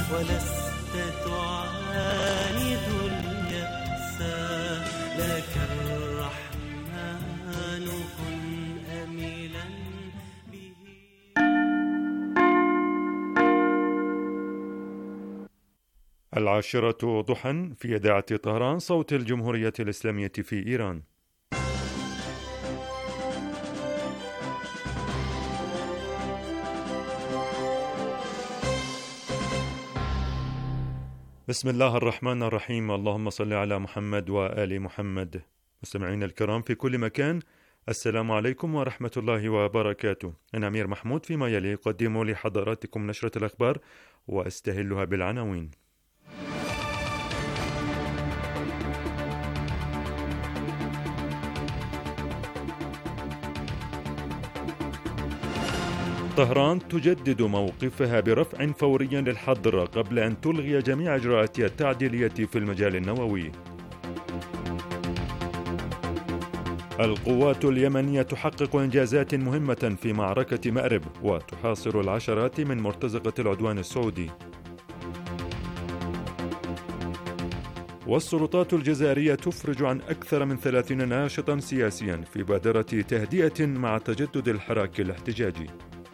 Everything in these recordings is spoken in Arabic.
ولست تعاند اليأس، لك الرحمن كن أميلا به. العاشرة ضحى في إذاعة طهران، صوت الجمهورية الإسلامية في إيران. بسم الله الرحمن الرحيم. اللهم صل على محمد وآل محمد. مستمعين الكرام في كل مكان، السلام عليكم ورحمة الله وبركاته. أنا أمير محمود، فيما يلي أقدم لحضراتكم نشرة الأخبار وأستهلها بالعناوين. طهران تجدد موقفها برفع فوري للحظر قبل أن تلغي جميع إجراءاتها التعديلية في المجال النووي. القوات اليمنية تحقق إنجازات مهمة في معركة مأرب وتحاصر العشرات من مرتزقة العدوان السعودي. والسلطات الجزائرية تفرج عن أكثر من 30 ناشطا سياسيا في بادرة تهدئة مع تجدد الحراك الاحتجاجي.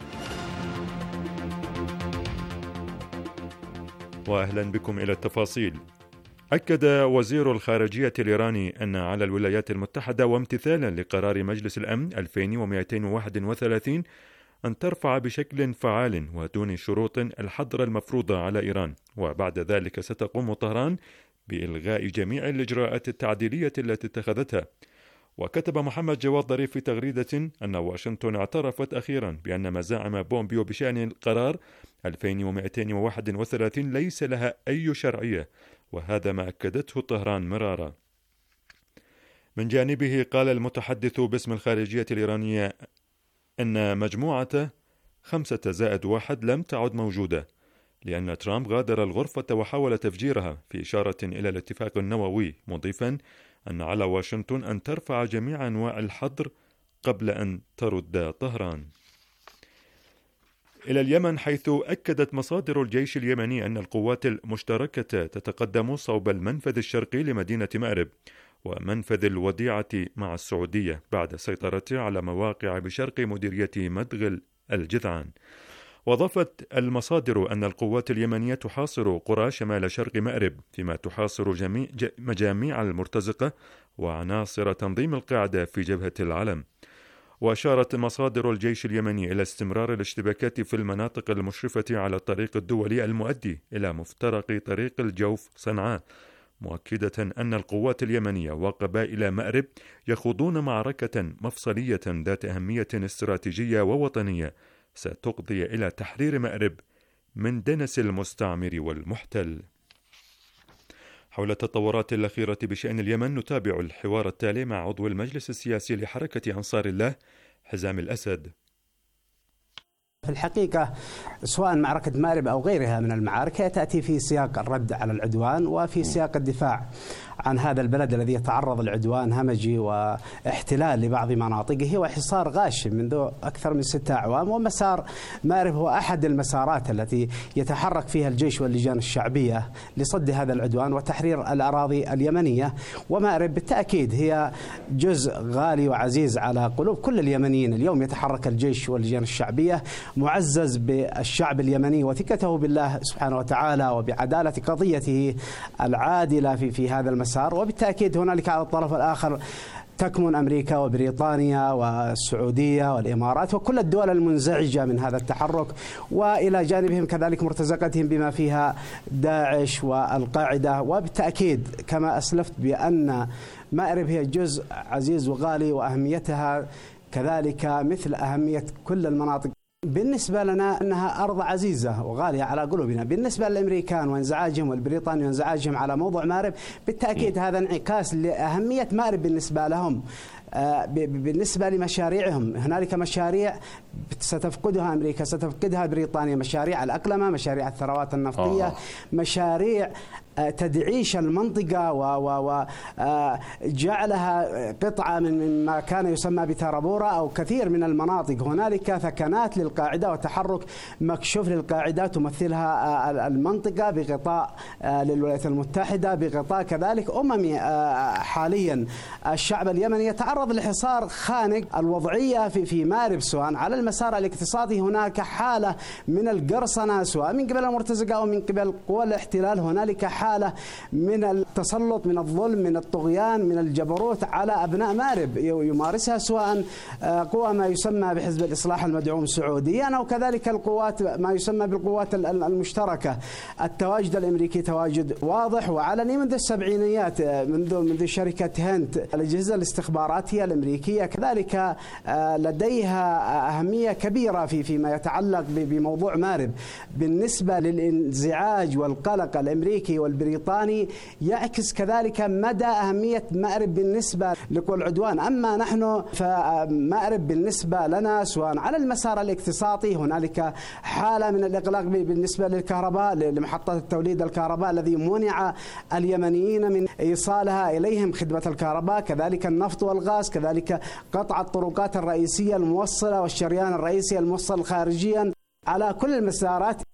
وأهلا بكم إلى التفاصيل. أكد وزير الخارجية الإيراني أن على الولايات المتحدة وامتثالا لقرار مجلس الأمن 2231 أن ترفع بشكل فعال ودون شروط الحظر المفروض على إيران، وبعد ذلك ستقوم طهران بإلغاء جميع الإجراءات التعديلية التي اتخذتها. وكتب محمد جواد ظريف في تغريدة أن واشنطن اعترفت أخيرا بأن مزاعم بومبيو بشأن القرار 2231 ليس لها أي شرعية، وهذا ما أكدته طهران مرارا. من جانبه قال المتحدث باسم الخارجية الإيرانية أن مجموعة 5+1 لم تعد موجودة، لأن ترامب غادر الغرفة وحاول تفجيرها، في إشارة إلى الاتفاق النووي، مضيفا أن على واشنطن أن ترفع جميع أنواع الحظر قبل أن ترد طهران. إلى اليمن، حيث أكدت مصادر الجيش اليمني أن القوات المشتركة تتقدم صوب المنفذ الشرقي لمدينة مأرب ومنفذ الوديعة مع السعودية بعد سيطرته على مواقع بشرق مديرية مدغل الجذعان. وأضافت المصادر أن القوات اليمنية تحاصر قرى شمال شرق مأرب، فيما تحاصر مجاميع المرتزقة وعناصر تنظيم القاعدة في جبهة العلم. وأشارت مصادر الجيش اليمني إلى استمرار الاشتباكات في المناطق المشرفة على الطريق الدولي المؤدي إلى مفترق طريق الجوف صنعاء، مؤكدة أن القوات اليمنية وقبائل مأرب يخوضون معركة مفصلية ذات أهمية استراتيجية ووطنية ستقضي إلى تحرير مأرب من دنس المستعمر والمحتل. حول التطورات الأخيرة بشأن اليمن نتابع الحوار التالي مع عضو المجلس السياسي لحركة أنصار الله حزام الأسد. في الحقيقة سواء معركة مأرب أو غيرها من المعارك تأتي في سياق الرد على العدوان وفي سياق الدفاع عن هذا البلد الذي يتعرض لعدوان همجي واحتلال لبعض مناطقه وحصار غاشم منذ أكثر من 6 أعوام. ومسار مأرب هو أحد المسارات التي يتحرك فيها الجيش واللجان الشعبية لصد هذا العدوان وتحرير الأراضي اليمنية. ومأرب بالتأكيد هي جزء غالي وعزيز على قلوب كل اليمنيين. اليوم يتحرك الجيش واللجان الشعبية معزز بالشعب اليمني وثقته بالله سبحانه وتعالى وبعدالة قضيته العادلة في هذا المسار. وبالتأكيد هنالك على الطرف الآخر تكمن أمريكا وبريطانيا والسعودية والإمارات وكل الدول المنزعجة من هذا التحرك، وإلى جانبهم كذلك مرتزقتهم بما فيها داعش والقاعدة. وبالتأكيد كما أسلفت بأن مأرب هي جزء عزيز وغالي وأهميتها كذلك مثل أهمية كل المناطق. بالنسبة لنا أنها أرض عزيزة وغالية على قلوبنا. بالنسبة للأمريكان وانزعاجهم والبريطاني وانزعاجهم على موضوع مأرب بالتأكيد هذا انعكاس لأهمية مأرب بالنسبة لهم. بالنسبة لمشاريعهم هنالك مشاريع ستفقدها أمريكا ستفقدها بريطانيا، مشاريع الأقلمة، مشاريع الثروات النفطية، مشاريع تدعيش المنطقة وجعلها قطعة من ما كان يسمى بترابورا أو كثير من المناطق. هنالك ثكنات للقاعدة وتحرك مكشوف للقاعدة تمثلها المنطقة بغطاء للولايات المتحدة، بغطاء كذلك أممي. حاليا الشعب اليمني يتعرض لحصار خانق. الوضعية في مأرب سواء على المسار الاقتصادي هناك حالة من القرصنة سواء من قبل المرتزقة أو من قبل قوى الاحتلال، هنالك حالة من التسلط، من الظلم، من الطغيان، من الجبروت على أبناء مأرب يمارسها سواء قوى ما يسمى بحزب الإصلاح المدعوم سعوديا أو كذلك القوات ما يسمى بالقوات المشتركة. التواجد الأمريكي تواجد واضح وعلني منذ السبعينيات، منذ شركة هنت. الأجهزة الاستخباراتية الأمريكية كذلك لديها أهمية كبيرة فيما يتعلق بموضوع مأرب. بالنسبة للانزعاج والقلق الأمريكي والبريطاني يعكس كذلك مدى أهمية مأرب بالنسبة لقوى العدوان. أما نحن فمأرب بالنسبة لنا سواء على المسار الاقتصادي هنالك حالة من الإقلاق بالنسبة للكهرباء، لمحطات التوليد الكهرباء الذي منع اليمنيين من إيصالها إليهم خدمة الكهرباء، كذلك النفط والغاز، كذلك قطع الطرقات الرئيسية الموصلة والشريان الرئيسي الموصل خارجيا على كل المسارات.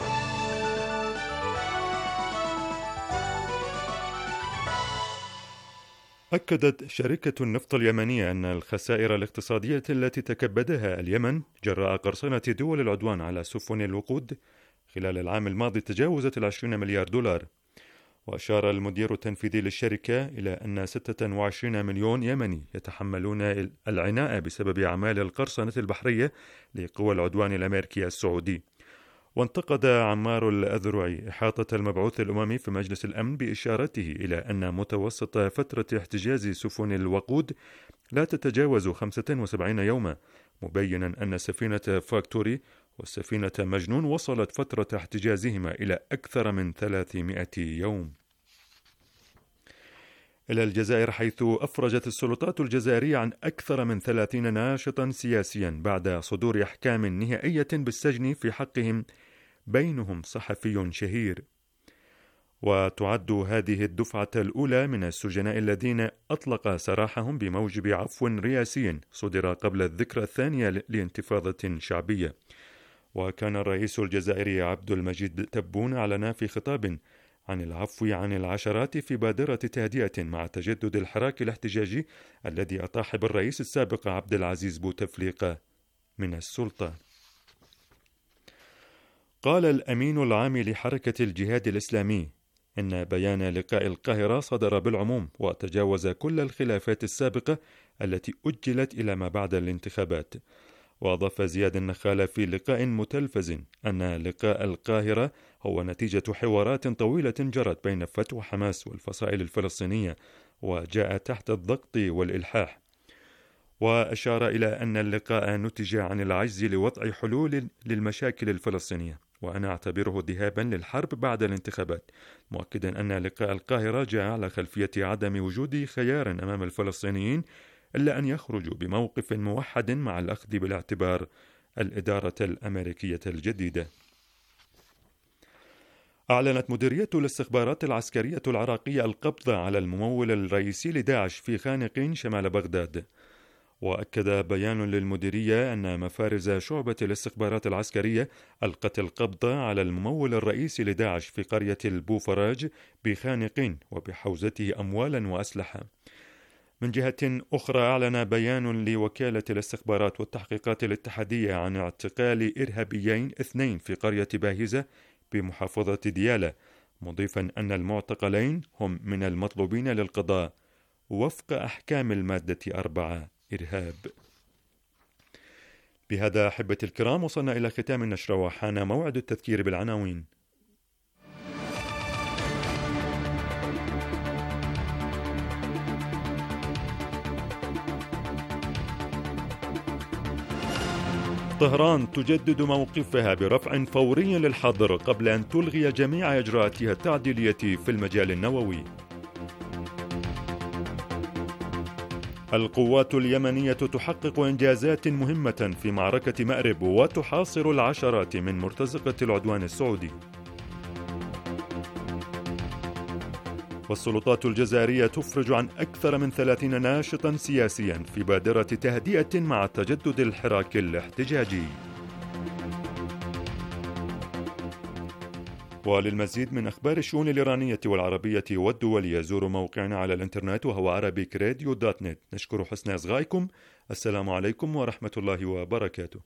أكدت شركة النفط اليمنية أن الخسائر الاقتصادية التي تكبدها اليمن جراء قرصنة دول العدوان على سفن الوقود خلال العام الماضي تجاوزت 20 مليار دولار. وأشار المدير التنفيذي للشركة إلى أن 26 مليون يمني يتحملون العناء بسبب أعمال القرصنة البحرية لقوى العدوان الأمريكي السعودي. وانتقد عمار الأذرعي إحاطة المبعوث الأممي في مجلس الأمن بإشارته إلى أن متوسط فترة احتجاز سفن الوقود لا تتجاوز 75 يوما، مبينا أن سفينة فاكتوري والسفينة مجنون وصلت فترة احتجازهما إلى أكثر من 300 يوم. إلى الجزائر، حيث أفرجت السلطات الجزائرية عن أكثر من 30 ناشطا سياسيا بعد صدور أحكام نهائية بالسجن في حقهم، بينهم صحفي شهير. وتعد هذه الدفعة الأولى من السجناء الذين أطلق سراحهم بموجب عفو رئاسي صدر قبل الذكرى الثانية لانتفاضة شعبية. وكان الرئيس الجزائري عبد المجيد تبون أعلن في خطاب عن العفو عن العشرات في بادرة تهدئة مع تجدد الحراك الاحتجاجي الذي أطاح بالرئيس السابق عبد العزيز بوتفليقة من السلطة. قال الأمين العام لحركة الجهاد الإسلامي إن بيان لقاء القاهرة صدر بالعموم وتجاوز كل الخلافات السابقة التي أجلت إلى ما بعد الانتخابات. وأضاف زياد النخال في لقاء متلفز أن لقاء القاهرة هو نتيجة حوارات طويلة جرت بين فتح وحماس والفصائل الفلسطينية وجاء تحت الضغط والإلحاح. وأشار إلى أن اللقاء نتج عن العجز لوضع حلول للمشاكل الفلسطينية، وأنا أعتبره ذهابا للحرب بعد الانتخابات، مؤكدا أن لقاء القاهرة جاء على خلفية عدم وجود خيار أمام الفلسطينيين إلا أن يخرجوا بموقف موحد مع الأخذ بالاعتبار الإدارة الأمريكية الجديدة. أعلنت مديرية الاستخبارات العسكرية العراقية القبض على الممول الرئيسي لداعش في خانقين شمال بغداد. وأكد بيان للمديرية أن مفارز شعبة الاستخبارات العسكرية ألقت القبض على الممول الرئيسي لداعش في قرية البوفراج بخانقين وبحوزته أموالا وأسلحة. من جهة أخرى، أعلن بيان لوكالة الاستخبارات والتحقيقات الاتحادية عن اعتقال إرهابيين 2 في قرية باهزة بمحافظة ديالى، مضيفا أن المعتقلين هم من المطلوبين للقضاء وفق أحكام المادة 4 إرهاب. بهذا أحبتي الكرام وصلنا إلى ختام النشرة وحان موعد التذكير بالعناوين. طهران تجدد موقفها برفع فوري للحظر قبل أن تلغي جميع إجراءاتها التعديلية في المجال النووي. القوات اليمنية تحقق إنجازات مهمة في معركة مأرب وتحاصر العشرات من مرتزقة العدوان السعودي. والسلطات الجزائرية تفرج عن أكثر من 30 ناشطا سياسيا في بادرة تهدئة مع تجدد الحراك الاحتجاجي. وللمزيد من أخبار الشؤون الإيرانية والعربية والدولية زوروا موقعنا على الإنترنت وهو arabikradio.net. نشكر حسن إصغائكم. السلام عليكم ورحمة الله وبركاته.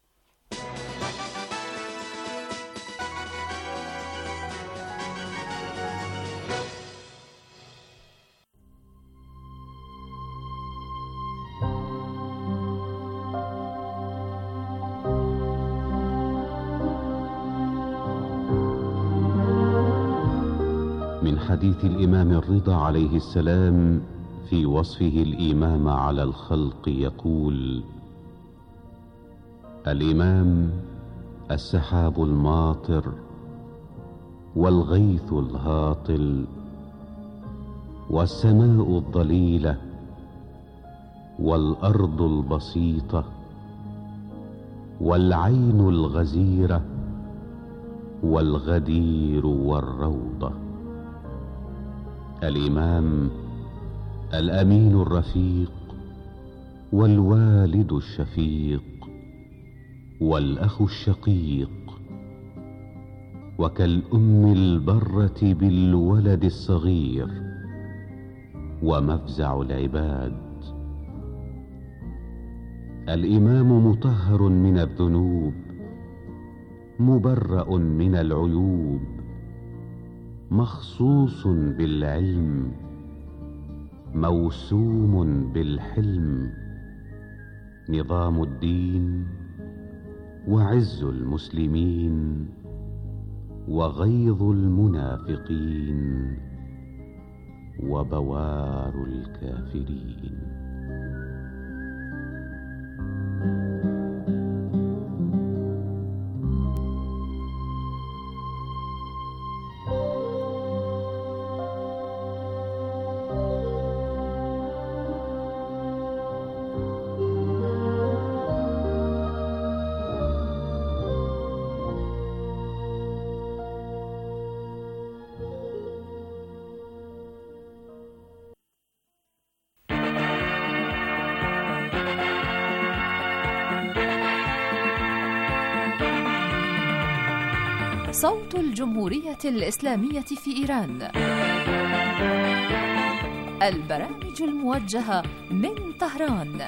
من حديث الإمام الرضا عليه السلام في وصفه الإمام على الخلق يقول: الإمام السحاب الماطر والغيث الهاطل والسماء الضليلة والأرض البسيطة والعين الغزيرة والغدير والروضة. الإمام الأمين الرفيق والوالد الشفيق والأخ الشقيق وكالأم البرة بالولد الصغير ومفزع العباد. الإمام مطهر من الذنوب مبرأ من العيوب مخصوص بالعلم موسوم بالحلم، نظام الدين وعز المسلمين وغيظ المنافقين وبوار الكافرين. صوت الجمهورية الإسلامية في إيران. البرامج الموجهة من طهران.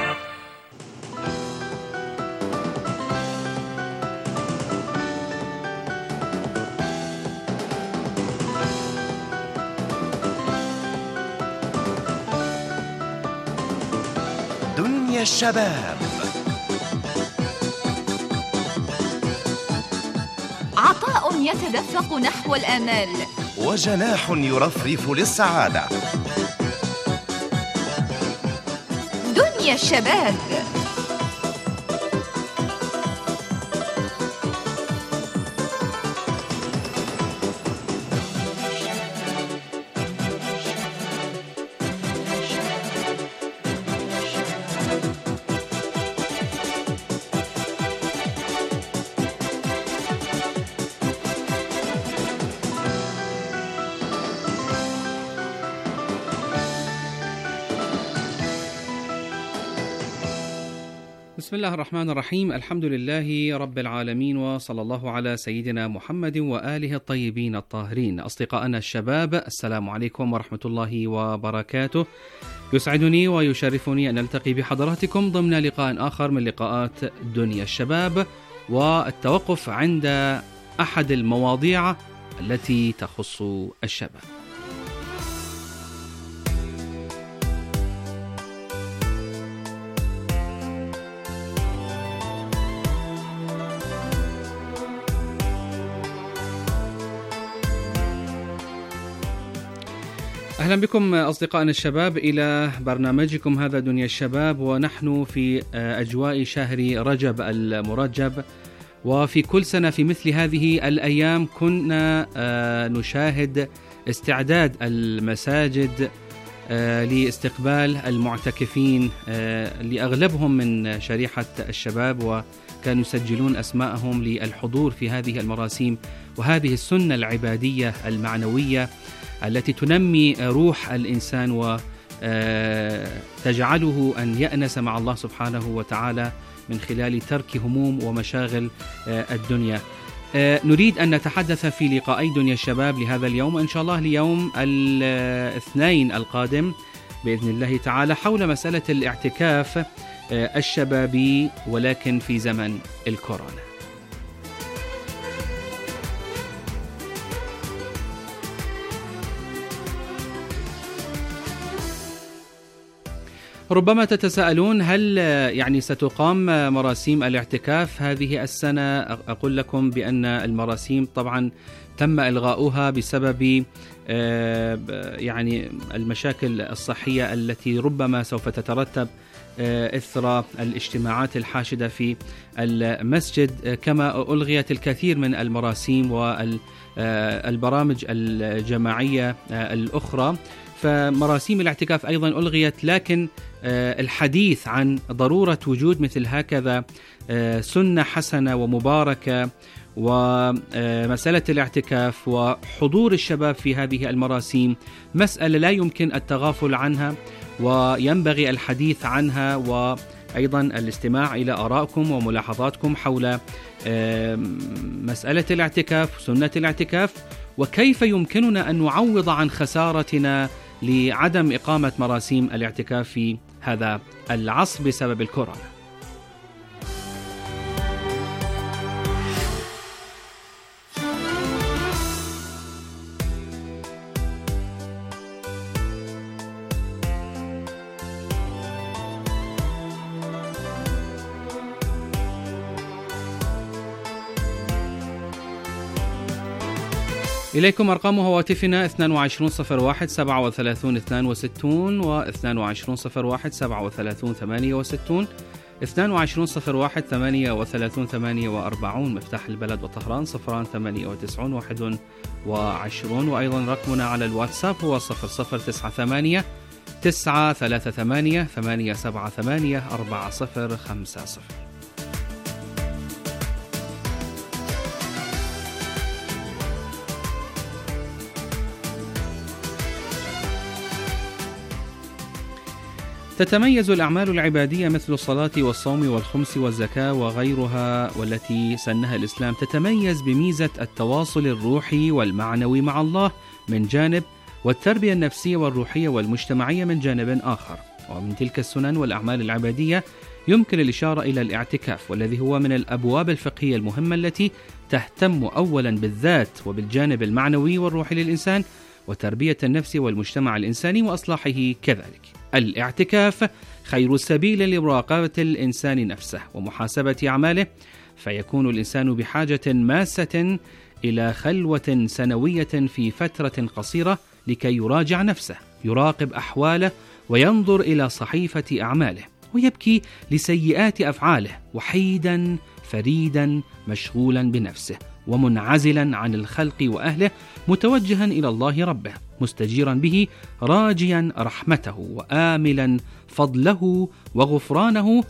دنيا الشباب، عطاء يتدفق نحو الآمال وجناح يرفرف للسعادة. دنيا الشباب. بسم الله الرحمن الرحيم. الحمد لله رب العالمين، وصلى الله على سيدنا محمد وآله الطيبين الطاهرين. أصدقائنا الشباب، السلام عليكم ورحمة الله وبركاته. يسعدني ويشرفني أن ألتقي بحضراتكم ضمن لقاء آخر من لقاءات دنيا الشباب، والتوقف عند أحد المواضيع التي تخص الشباب. أهلا بكم أصدقائنا الشباب إلى برنامجكم هذا دنيا الشباب، ونحن في أجواء شهر رجب المرجب. وفي كل سنة في مثل هذه الأيام كنا نشاهد استعداد المساجد لاستقبال المعتكفين اللي أغلبهم من شريحة الشباب، وكانوا يسجلون أسماءهم للحضور في هذه المراسيم وهذه السنة العبادية المعنوية التي تنمي روح الإنسان وتجعله أن يأنس مع الله سبحانه وتعالى من خلال ترك هموم ومشاغل الدنيا. نريد أن نتحدث في لقاءي دنيا الشباب لهذا اليوم إن شاء الله ليوم الاثنين القادم بإذن الله تعالى حول مسألة الاعتكاف الشبابي ولكن في زمن الكورونا. ربما تتساءلون هل يعني ستقام مراسيم الاعتكاف هذه السنة؟ أقول لكم بأن المراسيم طبعا تم إلغاؤها بسبب يعني المشاكل الصحية التي ربما سوف تترتب إثر الاجتماعات الحاشدة في المسجد، كما ألغيت الكثير من المراسيم والبرامج الجماعية الأخرى. فمراسيم الاعتكاف أيضا ألغيت، لكن الحديث عن ضرورة وجود مثل هكذا سنة حسنة ومباركة ومسألة الاعتكاف وحضور الشباب في هذه المراسيم مسألة لا يمكن التغافل عنها، وينبغي الحديث عنها وأيضا الاستماع إلى آرائكم وملاحظاتكم حول مسألة الاعتكاف وسنة الاعتكاف، وكيف يمكننا أن نعوض عن خسارتنا لعدم إقامة مراسيم الاعتكاف في هذا العصر بسبب الكورونا. إليكم أرقام هواتفنا 2201 37 62 و 2201 37 68 2201 38 48 مفتاح البلد وطهران 098 21، وأيضا رقمنا على الواتساب هو 0098 938 878 4050. تتميز الأعمال العبادية مثل الصلاة والصوم والخمس والزكاة وغيرها والتي سنها الإسلام، تتميز بميزة التواصل الروحي والمعنوي مع الله من جانب، والتربية النفسية والروحية والمجتمعية من جانب آخر. ومن تلك السنن والأعمال العبادية يمكن الإشارة إلى الاعتكاف، والذي هو من الأبواب الفقهية المهمة التي تهتم أولا بالذات وبالجانب المعنوي والروحي للإنسان وتربية النفس والمجتمع الإنساني وأصلاحه كذلك. الاعتكاف خير سبيل لمراقبة الإنسان نفسه ومحاسبة أعماله، فيكون الإنسان بحاجة ماسة إلى خلوة سنوية في فترة قصيرة لكي يراجع نفسه، يراقب أحواله وينظر إلى صحيفة أعماله، ويبكي لسيئات أفعاله، وحيدا فريدا مشغولا بنفسه ومنعزلا عن الخلق وأهله، متوجها إلى الله ربه، مستجيرا به، راجيا رحمته وآملا فضله وغفرانه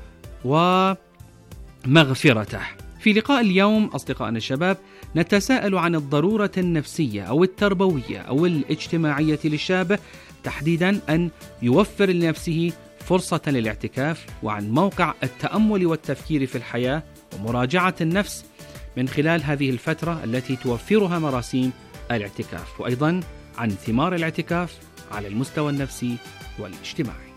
ومغفرته. في لقاء اليوم أصدقائنا الشباب نتساءل عن الضرورة النفسية أو التربوية أو الاجتماعية للشاب تحديدا أن يوفر لنفسه فرصة للاعتكاف، وعن موقع التأمل والتفكير في الحياة ومراجعة النفس من خلال هذه الفترة التي توفرها مراسيم الاعتكاف، وأيضا عن ثمار الاعتكاف على المستوى النفسي والاجتماعي.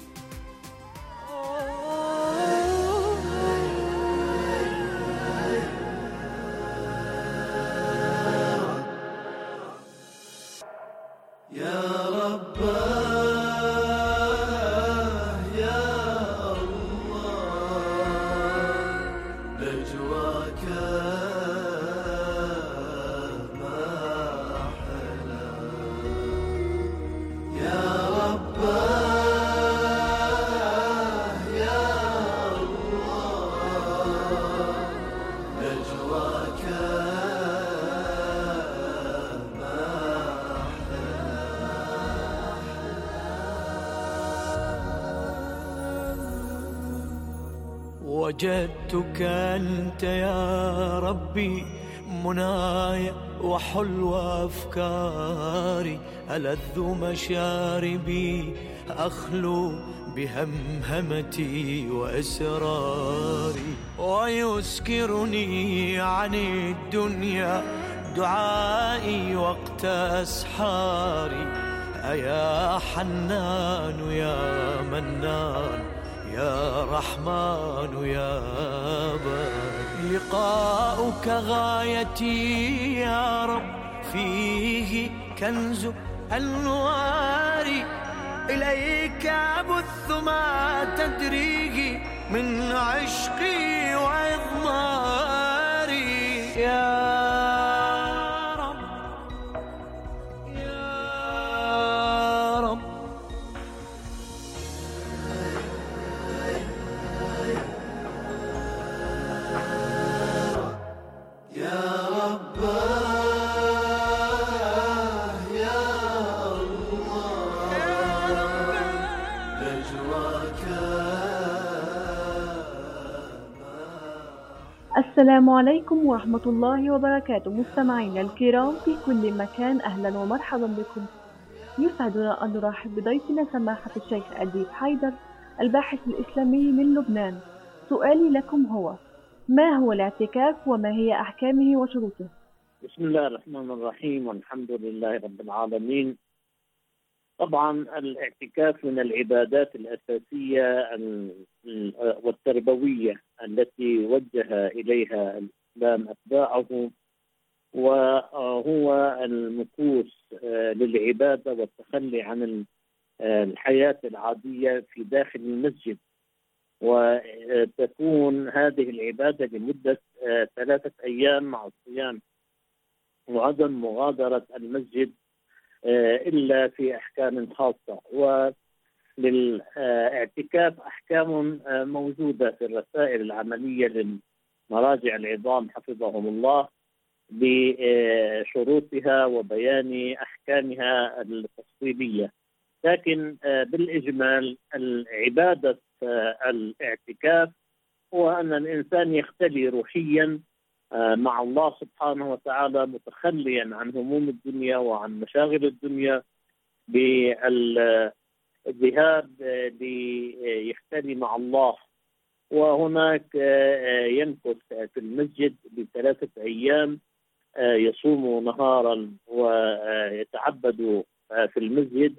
وجدتك أنت يا ربي مناي وحلو أفكاري، ألذ مشاربي، أخلو بهمهمتي وإسراري، ويسكرني عن الدنيا دعائي وقت أسحاري. أيا حنان يا منان يا رحمن يا باري، لقاؤك غايتي يا رب، فيه كنز أنوار، إليك أبث ما تدريه من عشقي وإضماري. يا رب يا رب يا رب يا الله نجواك. السلام عليكم ورحمة الله وبركاته. مستمعينا الكرام في كل مكان، أهلا ومرحبا بكم. يسعدنا أن نرحب بضيفنا سماحة الشيخ أديب حيدر، الباحث الإسلامي من لبنان. سؤالي لكم هو: ما هو الاعتكاف وما هي أحكامه وشروطه؟ بسم الله الرحمن الرحيم، والحمد لله رب العالمين. طبعا الاعتكاف من العبادات الأساسية والتربوية التي وجه إليها الإسلام أتباعه، وهو المكوث للعبادة والتخلي عن الحياة العادية في داخل المسجد. وتكون هذه العبادة لمدة 3 أيام مع الصيام، وعدم مغادرة المسجد إلا في أحكام خاصة. وللاعتكاف أحكام موجودة في الرسائل العملية للمراجع العظام حفظهم الله بشروطها وبيان أحكامها التفصيلية. لكن بالإجمال العبادة الاعتكاف هو أن الإنسان يختلي روحيا مع الله سبحانه وتعالى، متخليا عن هموم الدنيا وعن مشاغل الدنيا، بالذهاب ليختلي مع الله. وهناك يمكث في المسجد ب3 أيام، يصوم نهارا ويتعبد في المسجد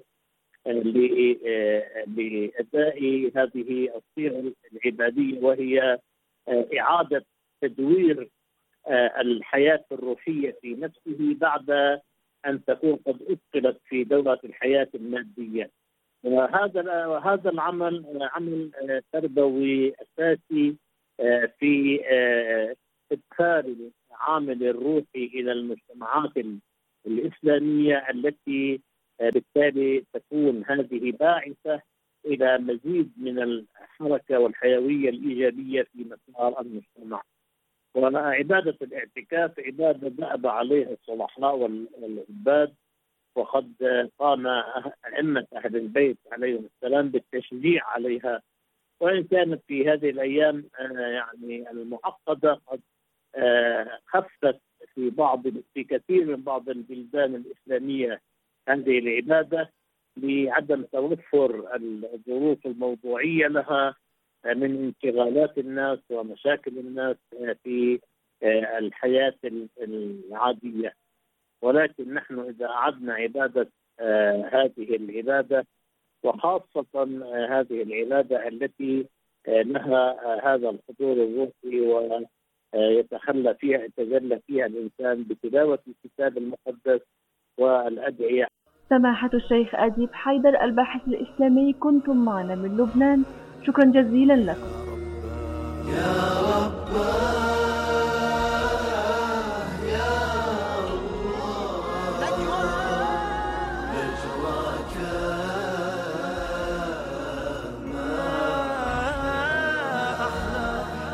لأداء هذه الصيغة العبادية، وهي إعادة تدوير الحياة الروحية في نفسه بعد أن تكون قد أثقلت في دورة الحياة المادية. وهذا العمل عمل تربوي أساسي في إدخال العامل الروحي إلى المجتمعات الإسلامية، التي بالتالي تكون هذه باعثة إلى مزيد من الحركة والحيوية الإيجابية في مسار المجتمع. وعبادة الاعتكاف عبادة دأب عليها الصلحاء والعباد، وقد قام أئمة أهل البيت عليهم السلام بالتشجيع عليها. وإن كانت في هذه الأيام يعني المعقدة قد خفت في كثير من بعض البلدان الإسلامية هذه العبادة لعدم توفر الظروف الموضوعية لها من انشغالات الناس ومشاكل الناس في الحياة العادية. ولكن نحن إذا أعدنا عبادة هذه العبادة، وخاصة هذه العبادة التي لها هذا الحضور الروحي ويتجلى فيها الإنسان بتلاوة الكتاب المقدس والأدعية. سماحة الشيخ أديب حيدر، الباحث الإسلامي، كنتم معنا من لبنان. شكرا جزيلا لكم. يا رب يا الله نجواك ما أحلى.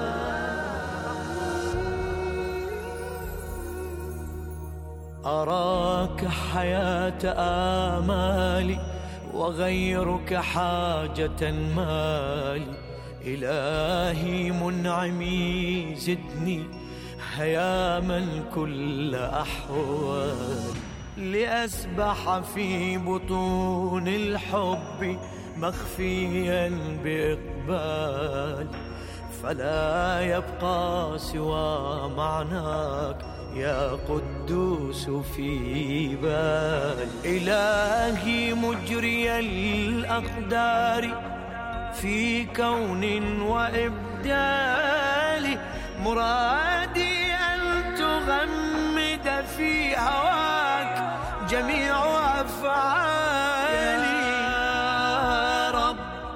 أراك حياة آمالي وغيرك حاجة مالي، إلهي منعمي زدني هيا من كل أحوال لأسبح في بطون الحب مخفيا بإقبال، فلا يبقى سوى معناك يا قدوس في بال. إلهي مجري الأقدار في كون وإبدال، مرادي أن تغمد في هواك جميع أفعالي يا رب.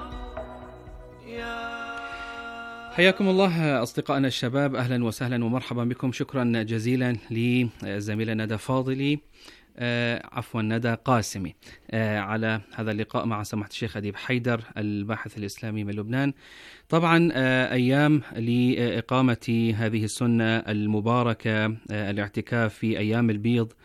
حياكم الله أصدقائنا الشباب، أهلا وسهلا ومرحبا بكم. شكرا جزيلا لزميلنا ندى فاضلي ندى قاسمي على هذا اللقاء مع سماحة الشيخ أديب حيدر الباحث الإسلامي من لبنان. طبعا أيام لإقامة هذه السنة المباركة الاعتكاف في أيام البيض،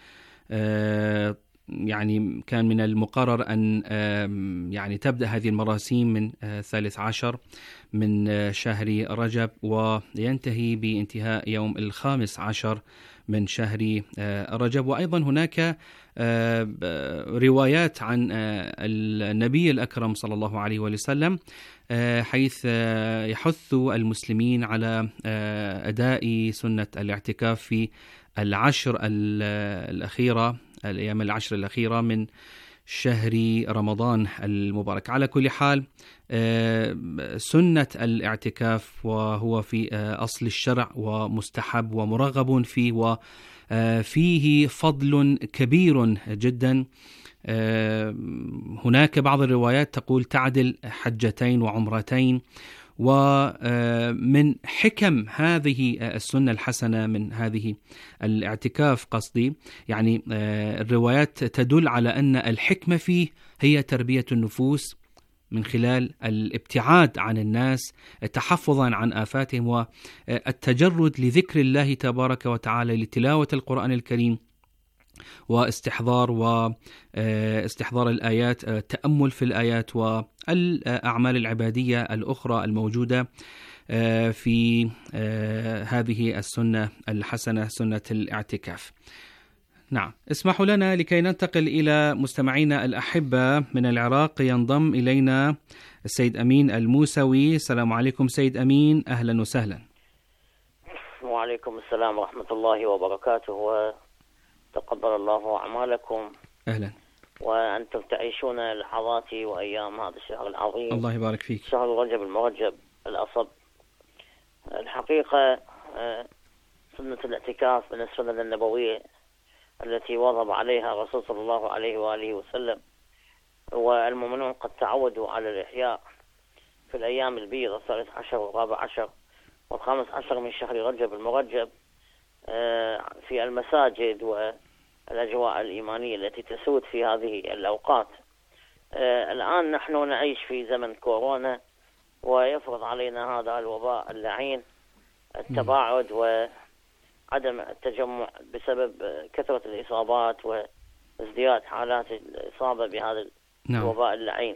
يعني كان من المقرر أن يعني تبدأ هذه المراسيم من 13 من شهر رجب وينتهي بانتهاء يوم 15 من شهر رجب. وأيضا هناك روايات عن النبي الأكرم صلى الله عليه وسلم حيث يحث المسلمين على أداء سنة الاعتكاف في العشر الأخيرة، الأيام العشر الأخيرة من شهر رمضان المبارك. على كل حال سنة الاعتكاف وهو في أصل الشرع ومستحب ومرغب فيه، وفيه فضل كبير جدا. هناك بعض الروايات تقول تعدل حجتين وعمرتين. ومن حكم هذه السنة الحسنة من هذه الاعتكاف قصدي، يعني الروايات تدل على أن الحكمة فيه هي تربية النفوس من خلال الابتعاد عن الناس، تحفظا عن آفاتهم، والتجرد لذكر الله تبارك وتعالى، لتلاوة القرآن الكريم واستحضار الآيات، تأمل في الآيات والأعمال العبادية الأخرى الموجودة في هذه السنة الحسنة، سنة الاعتكاف. نعم، اسمحوا لنا لكي ننتقل إلى مستمعينا الأحبة من العراق. ينضم إلينا السيد أمين الموسوي. السلام عليكم سيد أمين، أهلا وسهلا. وعليكم السلام ورحمة الله وبركاته، وتقبل الله أعمالكم. أهلا. وأنتم تعيشون لحظات وأيام هذا الشهر العظيم، الله يبارك فيك، شهر رجب المرجب الأصب. الحقيقة سنة الاعتكاف من السنن النبوية التي واظب عليها الرسول صلى الله عليه وآله وسلم، والمؤمنون قد تعودوا على الإحياء في الأيام البيض 13 و14 و15 من شهر رجب المرجب في المساجد والأجواء الإيمانية التي تسود في هذه الأوقات. الآن نحن نعيش في زمن كورونا، ويفرض علينا هذا الوباء اللعين التباعد وعدم التجمع بسبب كثرة الإصابات وازدياد حالات الإصابة بهذا الوباء اللعين.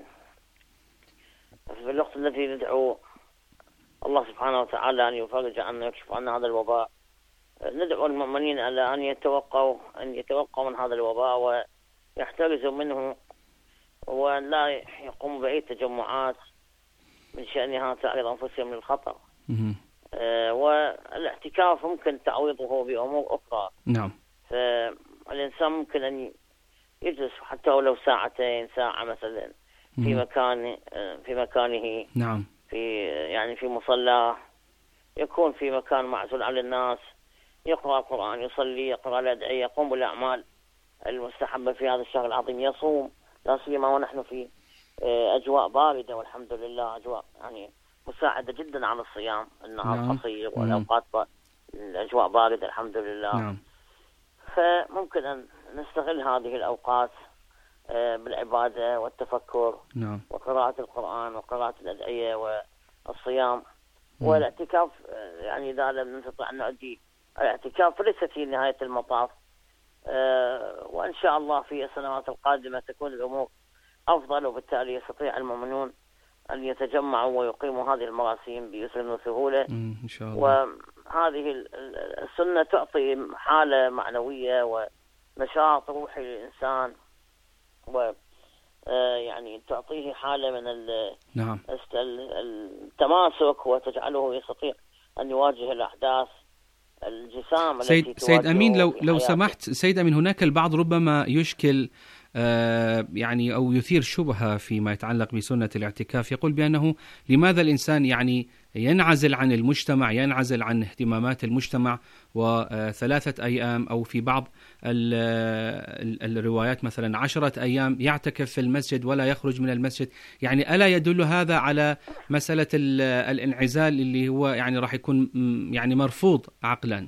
في الوقت الذي ندعو الله سبحانه وتعالى أن يفرج عنا ويكشف عنا هذا الوباء، ندعو المؤمنين على أن يتوقوا من هذا الوباء ويحترزوا منه، وأن لا يقوموا بأي تجمعات من شأنها تعرض أنفسهم للخطر. والاعتكاف ممكن تعويضه بأمور أخرى. نعم. فالإنسان ممكن أن يجلس حتى ولو ساعتين، ساعة مثلا في مكانه. نعم. في مصلاه، يكون في مكان معزول عن الناس، يقرأ القرآن، يصلي، يقرأ الأدعية، يقوم بالأعمال المستحبة في هذا الشهر العظيم، يصوم، لا سيما ونحن في أجواء باردة والحمد لله، أجواء يعني مساعدة جدا على الصيام، النهار قصير والأوقات الأجواء باردة الحمد لله. نعم. فممكن أن نستغل هذه الأوقات بالعبادة والتفكر. نعم. وقراءة القرآن وقراءة الأدعية والصيام. والاعتكاف يعني إذا لم نستطع أن نؤدي الاعتكاف فليست هي نهاية المطاف، وإن شاء الله في السنوات القادمة تكون الأمور أفضل، وبالتالي يستطيع المؤمنون أن يتجمعوا ويقيموا هذه المراسيم بيسر وسهولة. إن شاء الله. هذه السنة تعطي حالة معنوية ونشاط روحي للإنسان، و يعني تعطيه حالة من التماسك، وتجعله يستطيع أن يواجه الأحداث الجسام التي سيد أمين، لو سمحت سيد أمين، هناك البعض ربما يشكل يعني أو يثير شبهة فيما يتعلق بسنة الاعتكاف، يقول بأنه لماذا الإنسان يعني ينعزل عن المجتمع، ينعزل عن اهتمامات المجتمع، و3 أيام أو في بعض الروايات مثلا 10 أيام يعتكف في المسجد ولا يخرج من المسجد. يعني ألا يدل هذا على مسألة الانعزال اللي هو يعني راح يكون يعني مرفوض عقلا؟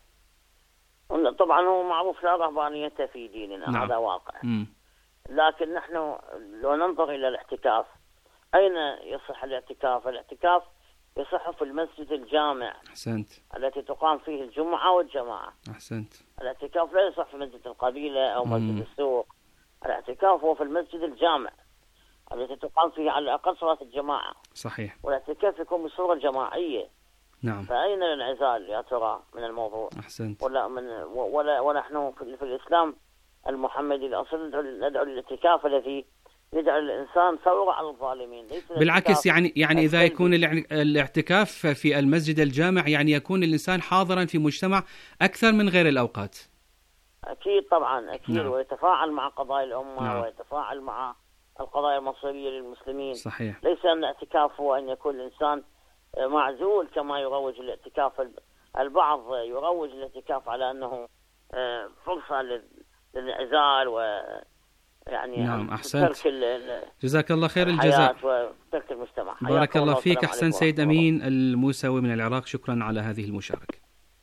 طبعا هو معروف لا رهبانية في ديننا. نعم. هذا واقع. لكن نحن لو ننظر إلى الاعتكاف، أين يصح الاعتكاف؟ الاعتكاف يصح في المسجد الجامع. أحسنت. التي تقام فيه الجمعة والجماعة. أحسنت. الاعتكاف لا يصح في مسجد القبيلة أو مسجد السوق. الاعتكاف هو في المسجد الجامع التي تقام فيه على الأقل صلاة الجماعة. صحيح. والاعتكاف يكون بصورة جماعية. نعم. فأين الانعزال يا ترى من الموضوع؟ أحسنت. ونحن في الإسلام المحمدي الأصل ندعو للاعتكاف الذي يجعل الإنسان ثورة على الظالمين. بالعكس، يعني إذا يكون الاعتكاف في المسجد الجامع يعني يكون الإنسان حاضرا في مجتمع أكثر من غير الأوقات. أكيد طبعا أكيد. نعم. ويتفاعل مع قضايا الأمة. نعم. ويتفاعل مع القضايا المصيرية للمسلمين. صحيح. ليس أن الاعتكاف هو أن يكون الإنسان معزول كما يروج الاعتكاف. البعض يروج الاعتكاف على أنه فرصة للانعزال يعني نعم. أحسنت. جزاك الله خير الجزاء وترك المجتمع. بارك الله فيك. أحسن سيد أمين الموسوي من العراق، شكرا على هذه المشاركة.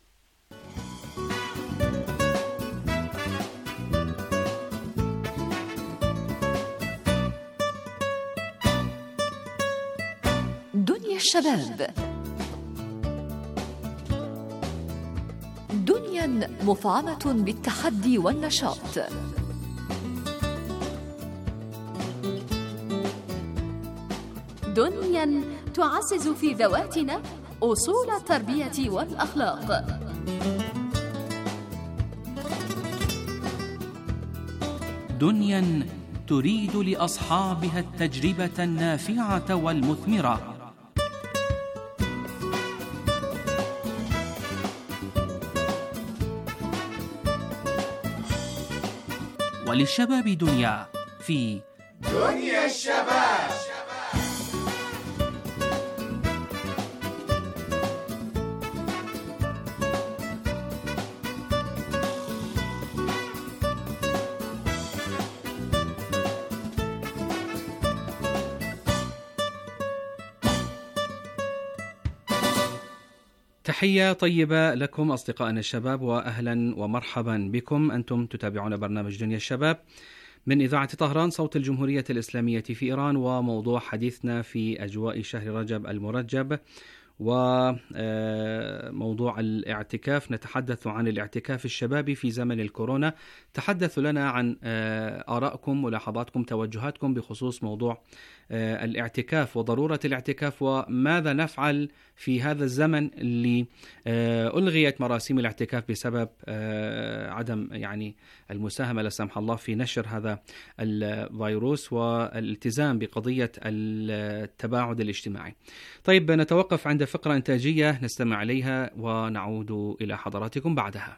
دنيا الشباب، دنيا مفعمة بالتحدي والنشاط. دنيا تعزز في ذواتنا أصول التربية والأخلاق. دنيا تريد لأصحابها التجربة النافعة والمثمرة. وللشباب دنيا في دنيا الشباب. تحية طيبة لكم أصدقائنا الشباب، وأهلا ومرحبا بكم. أنتم تتابعون برنامج دنيا الشباب من إذاعة طهران صوت الجمهورية الإسلامية في إيران، وموضوع حديثنا في أجواء شهر رجب المرجب وموضوع الاعتكاف. نتحدث عن الاعتكاف الشبابي في زمن الكورونا. تحدثوا لنا عن آرائكم، ملاحظاتكم، توجهاتكم بخصوص موضوع الاعتكاف وضرورة الاعتكاف، وماذا نفعل في هذا الزمن اللي ألغيت مراسيم الاعتكاف بسبب عدم يعني المساهمة لا سمح الله في نشر هذا الفيروس والالتزام بقضية التباعد الاجتماعي. طيب، نتوقف عند فقرة إنتاجية نستمع إليها ونعود إلى حضراتكم بعدها.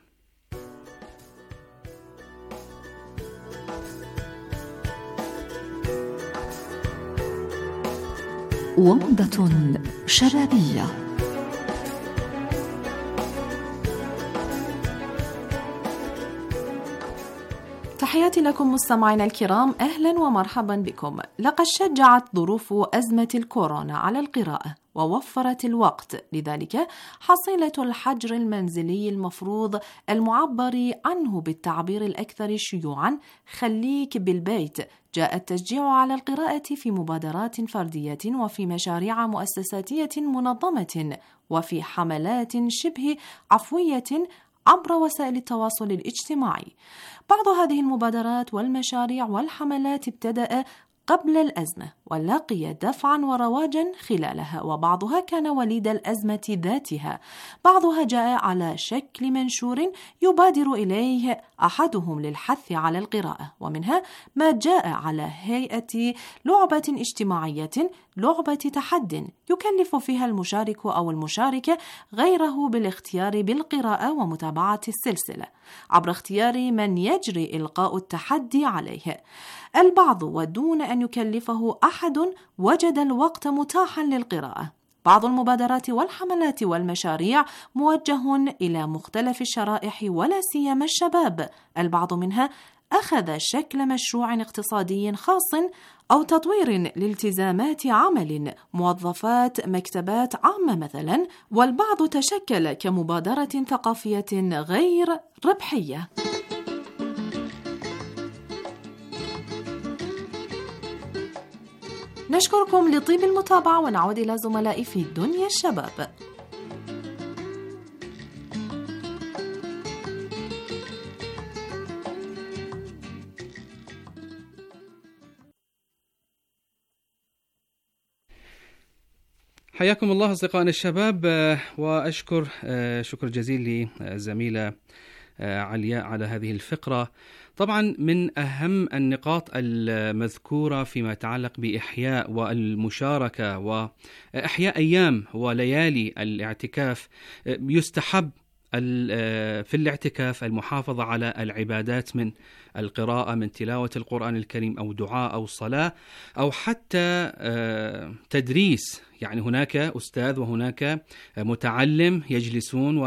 ومضة شبابية. تحياتي لكم مستمعينا الكرام، أهلا ومرحبا بكم. لقد شجعت ظروف أزمة الكورونا على القراءة ووفرت الوقت، لذلك حصيلة الحجر المنزلي المفروض المعبر عنه بالتعبير الأكثر شيوعا خليك بالبيت جاء التشجيع على القراءة في مبادرات فردية وفي مشاريع مؤسساتية منظمة وفي حملات شبه عفوية عبر وسائل التواصل الاجتماعي. بعض هذه المبادرات والمشاريع والحملات ابتدأ قبل الأزمة ولقي دفعا ورواجا خلالها، وبعضها كان وليد الأزمة ذاتها، بعضها جاء على شكل منشور يبادر إليه أحدهم للحث على القراءة، ومنها ما جاء على هيئة لعبة اجتماعية، لعبة تحد يكلف فيها المشارك أو المشاركة غيره بالاختيار بالقراءة ومتابعة السلسلة عبر اختيار من يجري إلقاء التحدي عليه. البعض ودون أن يكلفه أحد وجد الوقت متاحا للقراءة. بعض المبادرات والحملات والمشاريع موجه إلى مختلف الشرائح ولا سيما الشباب، البعض منها أخذ شكل مشروع اقتصادي خاص أو تطوير لالتزامات عمل، موظفات مكتبات عامة مثلا، والبعض تشكل كمبادرة ثقافية غير ربحية. نشكركم لطيب المتابعة ونعود إلى زملائي في دنيا الشباب. حياكم الله أصدقائنا الشباب، وأشكر شكر جزيل للزميلة علياء على هذه الفقرة. طبعا من أهم النقاط المذكورة فيما يتعلق بإحياء والمشاركة وإحياء أيام وليالي الاعتكاف، يستحب في الاعتكاف المحافظة على العبادات من القراءة، من تلاوة القرآن الكريم أو دعاء أو صلاة أو حتى تدريس، يعني هناك أستاذ وهناك متعلم يجلسون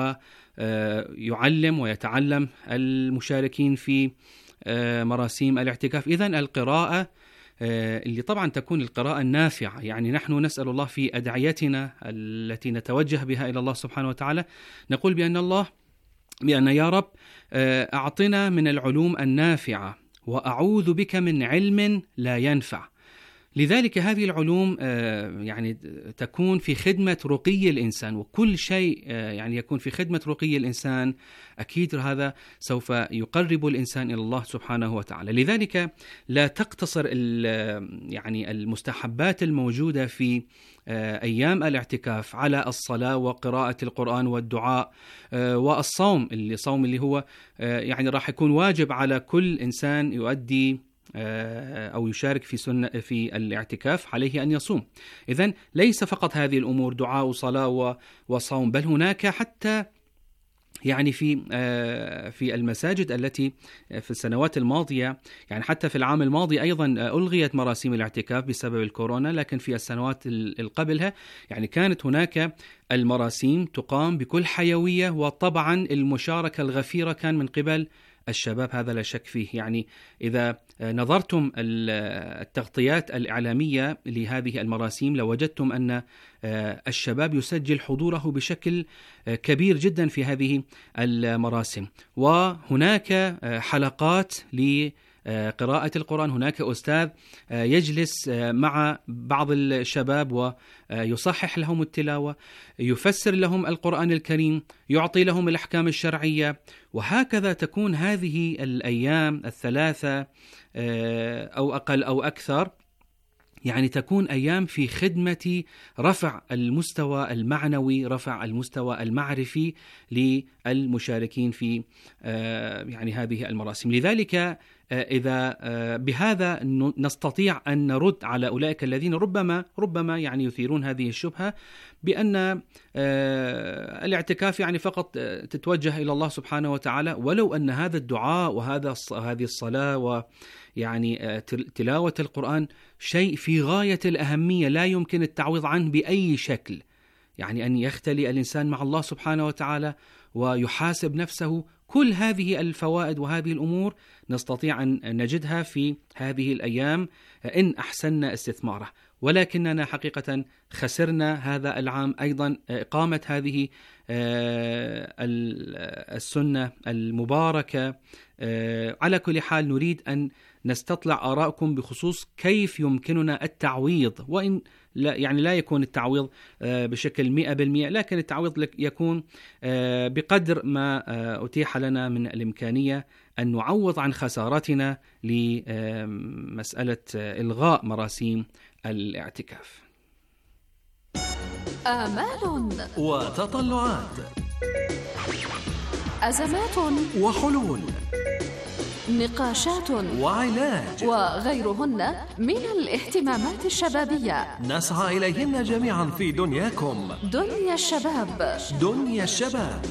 ويعلم ويتعلم المشاركين في مراسيم الاعتكاف. إذن القراءة اللي طبعا تكون القراءة النافعة، يعني نحن نسأل الله في أدعيتنا التي نتوجه بها إلى الله سبحانه وتعالى، نقول بأن يا رب أعطنا من العلوم النافعة وأعوذ بك من علم لا ينفع. لذلك هذه العلوم يعني تكون في خدمة رقي الإنسان، وكل شيء يعني يكون في خدمة رقي الإنسان أكيد هذا سوف يقرب الإنسان إلى الله سبحانه وتعالى. لذلك لا تقتصر يعني المستحبات الموجودة في أيام الاعتكاف على الصلاة وقراءة القرآن والدعاء والصوم، اللي هو يعني راح يكون واجب على كل إنسان يؤدي أو يشارك في الاعتكاف، عليه أن يصوم. إذن ليس فقط هذه الأمور دعاء وصلاة وصوم، بل هناك حتى يعني في المساجد التي في السنوات الماضية، يعني حتى في العام الماضي أيضا ألغيت مراسيم الاعتكاف بسبب الكورونا، لكن في السنوات القبلها يعني كانت هناك المراسيم تقام بكل حيوية، وطبعا المشاركة الغفيرة كان من قبل الشباب، هذا لا شك فيه. يعني إذا نظرتم التغطيات الإعلامية لهذه المراسيم لوجدتم أن الشباب يسجل حضوره بشكل كبير جدا في هذه المراسم، وهناك حلقات لقراءة القرآن، هناك أستاذ يجلس مع بعض الشباب ويصحح لهم التلاوة، يفسر لهم القرآن الكريم، يعطي لهم الأحكام الشرعية، وهكذا تكون هذه الأيام الثلاثة أو أقل أو أكثر، يعني تكون أيام في خدمة رفع المستوى المعنوي، رفع المستوى المعرفي للمشاركين في يعني هذه المراسم. لذلك إذا بهذا نستطيع أن نرد على أولئك الذين ربما يعني يثيرون هذه الشبهة بأن الاعتكاف يعني فقط تتوجه إلى الله سبحانه وتعالى، ولو أن هذا الدعاء وهذه الصلاة ويعني تلاوة القرآن شيء في غاية الأهمية لا يمكن التعويض عنه بأي شكل، يعني أن يختلي الإنسان مع الله سبحانه وتعالى ويحاسب نفسه. كل هذه الفوائد وهذه الأمور نستطيع أن نجدها في هذه الأيام إن أحسننا استثماره، ولكننا حقيقة خسرنا هذا العام أيضا إقامة هذه السنة المباركة. على كل حال نريد أن نستطلع آراءكم بخصوص كيف يمكننا التعويض، وإن لا يكون التعويض بشكل 100%، لكن التعويض يكون بقدر ما أتيح لنا من الإمكانية أن نعوض عن خسارتنا لمسألة إلغاء مراسيم الاعتكاف. آمال وتطلعات، أزمات وحلول، نقاشات وعلاج، وغيرهن من الاهتمامات الشبابية نسعى إليهن جميعا في دنياكم. دنيا الشباب. دنيا الشباب.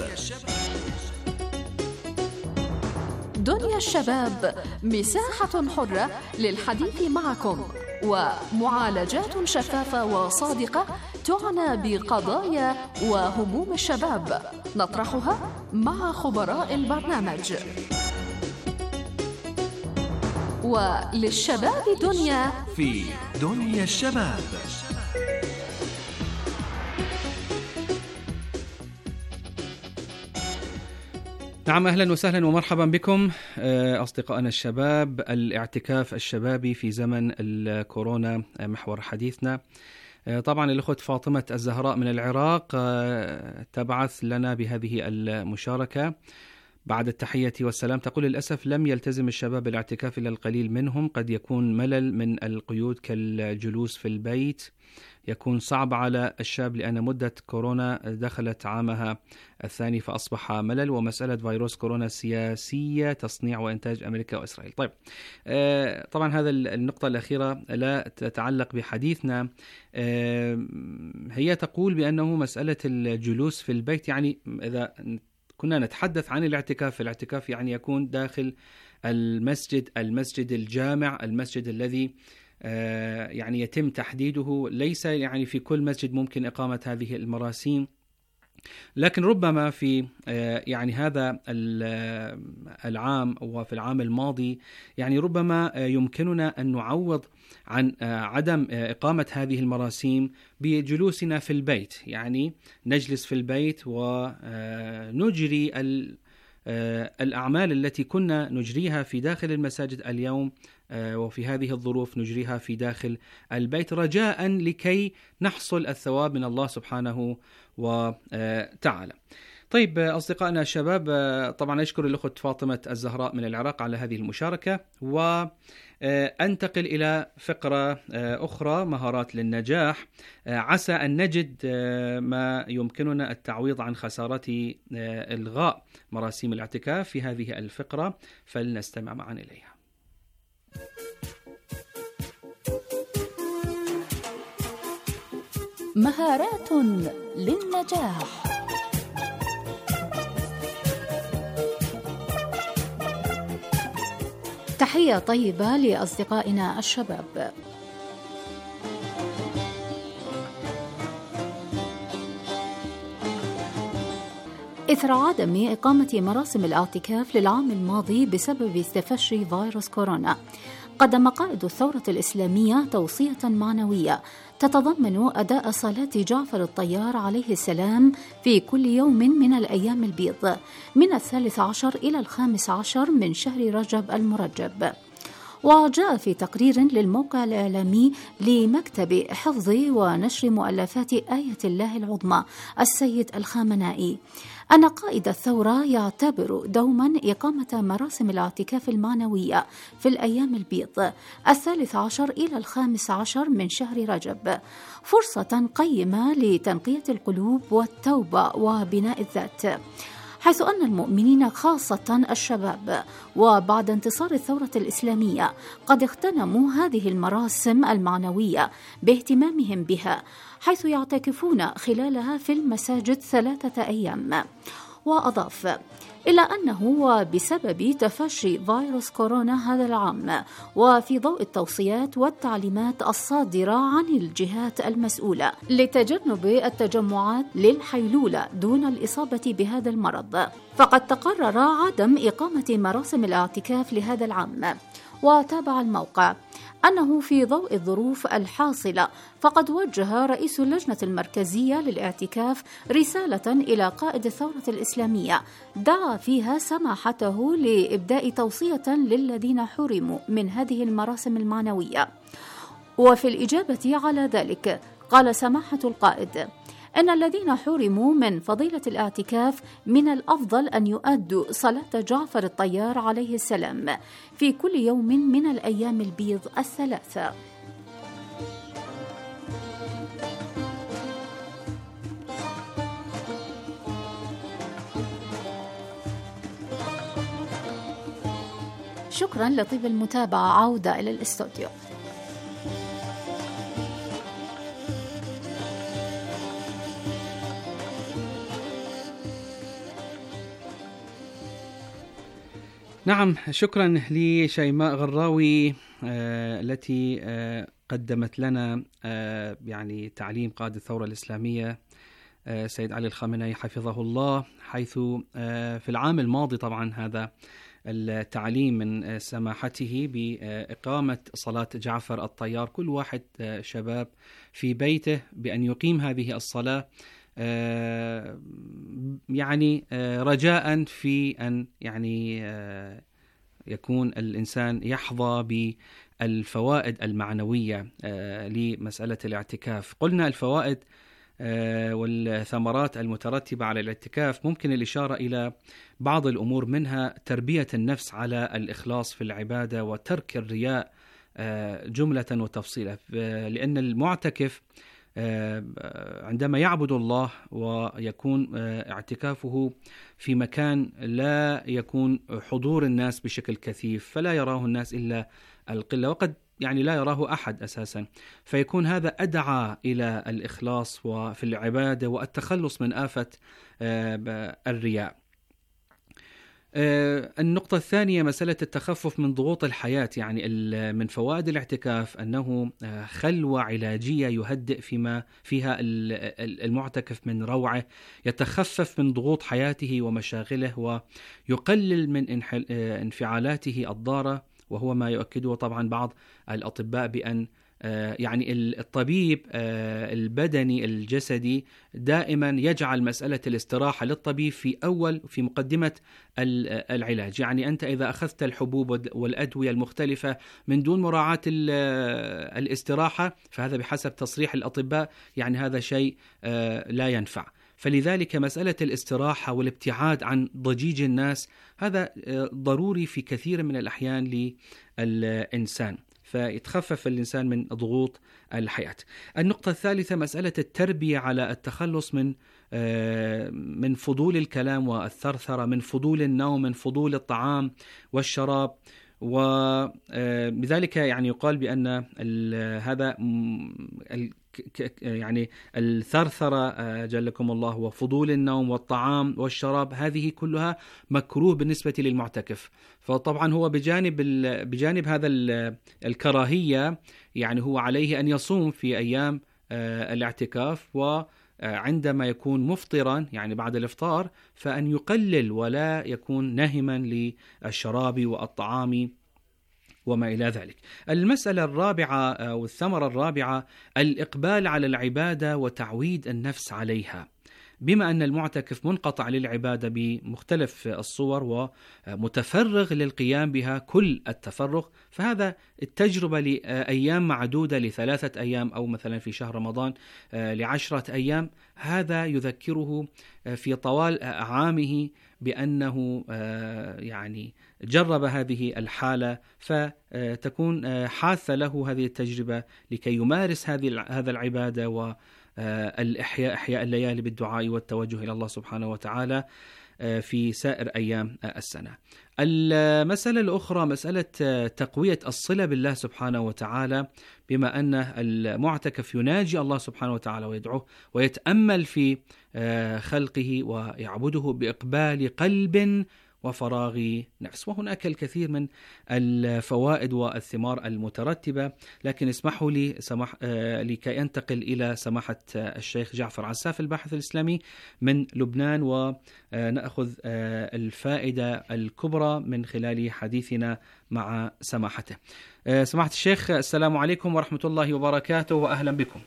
دنيا الشباب مساحة حرة للحديث معكم، ومعالجات شفافة وصادقة تعنى بقضايا وهموم الشباب نطرحها مع خبراء البرنامج. وللشباب دنيا في دنيا الشباب. نعم، أهلا وسهلا ومرحبا بكم أصدقائنا الشباب. الاعتكاف الشبابي في زمن الكورونا محور حديثنا. طبعا الأخوة فاطمة الزهراء من العراق تبعث لنا بهذه المشاركة بعد التحية والسلام. تقول: للأسف لم يلتزم الشباب الاعتكاف إلا القليل منهم، قد يكون ملل من القيود كالجلوس في البيت، يكون صعب على الشاب لأن مدة كورونا دخلت عامها الثاني فأصبح ملل، ومسألة فيروس كورونا سياسية تصنيع وإنتاج أمريكا وإسرائيل. طيب، طبعا هذا النقطة الأخيرة لا تتعلق بحديثنا. هي تقول بأنه مسألة الجلوس في البيت، يعني إذا كنا نتحدث عن الاعتكاف يعني يكون داخل المسجد الجامع، المسجد الذي يعني يتم تحديده. ليس يعني في كل مسجد ممكن إقامة هذه المراسيم، لكن ربما في يعني هذا العام وفي العام الماضي يعني ربما يمكننا أن نعوض عن عدم إقامة هذه المراسيم بجلوسنا في البيت. يعني نجلس في البيت ونجري الأعمال التي كنا نجريها في داخل المساجد اليوم وفي هذه الظروف نجريها في داخل البيت، رجاء لكي نحصل الثواب من الله سبحانه وتعالى. طيب أصدقائنا الشباب، طبعا أشكر الأخوة فاطمة الزهراء من العراق على هذه المشاركة، وأنتقل إلى فقرة أخرى، مهارات للنجاح. عسى أن نجد ما يمكننا التعويض عن خسارة إلغاء مراسيم الاعتكاف في هذه الفقرة، فلنستمع معا إليها. مهارات للنجاح. تحية طيبة لأصدقائنا الشباب. إثر عدم إقامة مراسم الاعتكاف للعام الماضي بسبب تفشي فيروس كورونا، قدم قائد الثورة الإسلامية توصية معنوية تتضمن أداء صلاة جعفر الطيار عليه السلام في كل يوم من الأيام البيض من 13 إلى 15 من شهر رجب المرجب. وجاء في تقرير للموقع الإعلامي لمكتب حفظ ونشر مؤلفات آية الله العظمى السيد الخامنائي أن قائد الثورة يعتبر دوما إقامة مراسم الاعتكاف المعنوية في الأيام البيض 13 إلى 15 من شهر رجب فرصة قيمة لتنقية القلوب والتوبة وبناء الذات، حيث أن المؤمنين خاصة الشباب وبعد انتصار الثورة الإسلامية قد اغتنموا هذه المراسم المعنوية باهتمامهم بها، حيث يعتكفون خلالها في المساجد 3 أيام. وأضاف إلا أنه وبسبب تفشي فيروس كورونا هذا العام وفي ضوء التوصيات والتعليمات الصادرة عن الجهات المسؤولة لتجنب التجمعات للحيلولة دون الإصابة بهذا المرض، فقد تقرر عدم إقامة مراسم الاعتكاف لهذا العام. وتابع الموقع أنه في ضوء الظروف الحاصلة فقد وجه رئيس اللجنة المركزية للاعتكاف رسالة إلى قائد الثورة الإسلامية دعا فيها سماحته لإبداء توصية للذين حرموا من هذه المراسم المعنوية. وفي الإجابة على ذلك قال سماحة القائد إن الذين حرموا من فضيلة الاعتكاف من الأفضل أن يؤدوا صلاة جعفر الطيار عليه السلام في كل يوم من الأيام البيض الثلاثة. شكرا لطيب المتابعة. عودة إلى الاستوديو. نعم، شكرا لشيماء غراوي التي قدمت لنا يعني تعليم قائد الثورة الإسلامية سيد علي الخامنئي حفظه الله، حيث في العام الماضي طبعا هذا التعليم من سماحته بإقامة صلاة جعفر الطيار، كل واحد شباب في بيته بأن يقيم هذه الصلاة، يعني رجاء في أن يعني يكون الإنسان يحظى بالفوائد المعنوية لمسألة الاعتكاف. قلنا الفوائد والثمرات المترتبة على الاعتكاف، ممكن الإشارة إلى بعض الأمور، منها تربية النفس على الإخلاص في العبادة وترك الرياء جملة وتفصيلا، لأن المعتكف عندما يعبد الله ويكون اعتكافه في مكان لا يكون حضور الناس بشكل كثيف، فلا يراه الناس إلا القلة، وقد يعني لا يراه أحد أساسا، فيكون هذا أدعى إلى الإخلاص وفي العبادة والتخلص من آفة الرياء. النقطة الثانية مسألة التخفف من ضغوط الحياة، يعني من فوائد الاعتكاف أنه خلوة علاجية يهدئ فيها المعتكف من روعه، يتخفف من ضغوط حياته ومشاغله ويقلل من انفعالاته الضارة، وهو ما يؤكده طبعا بعض الأطباء بأن يعني الطبيب البدني الجسدي دائما يجعل مسألة الاستراحة للطبيب في مقدمة العلاج. يعني أنت إذا أخذت الحبوب والأدوية المختلفة من دون مراعاة الاستراحة، فهذا بحسب تصريح الأطباء يعني هذا شيء لا ينفع. فلذلك مسألة الاستراحة والابتعاد عن ضجيج الناس هذا ضروري في كثير من الأحيان للإنسان، فيتخفف الإنسان من ضغوط الحياة. النقطة الثالثة مسألة التربية على التخلص من فضول الكلام والثرثرة، من فضول النوم، من فضول الطعام والشراب، وبذلك يعني يقال بأن هذا يعني الثرثرة جلكم الله وفضول النوم والطعام والشراب هذه كلها مكروه بالنسبة للمعتكف. فطبعا هو بجانب هذا الكراهية يعني هو عليه أن يصوم في أيام الاعتكاف، وعندما يكون مفطرا يعني بعد الإفطار فأن يقلل ولا يكون نهما للشراب والطعام وما إلى ذلك. المسألة الرابعة أو الثمرة الرابعة الإقبال على العبادة وتعويد النفس عليها، بما أن المعتكف منقطع للعبادة بمختلف الصور ومتفرغ للقيام بها كل التفرغ، فهذا التجربة لأيام معدودة ل3 أيام أو مثلا في شهر رمضان ل10 أيام، هذا يذكره في طوال عامه بأنه يعني جرب هذه الحالة، فتكون حاثة له هذه التجربة لكي يمارس هذا العبادة إحياء الليالي بالدعاء والتوجه إلى الله سبحانه وتعالى في سائر أيام السنة. المسألة الأخرى مسألة تقوية الصلة بالله سبحانه وتعالى، بما أن المعتكف يناجي الله سبحانه وتعالى ويدعوه ويتأمل في خلقه ويعبده بإقبال قلب وفراغ نفس، وهناك الكثير من الفوائد والثمار المترتبة، لكن اسمحوا لي لكي أنتقل إلى سماحة الشيخ جعفر عساف الباحث الإسلامي من لبنان، ونأخذ الفائدة الكبرى من خلال حديثنا مع سماحته. سماحة الشيخ، السلام عليكم ورحمة الله وبركاته، وأهلا بكم.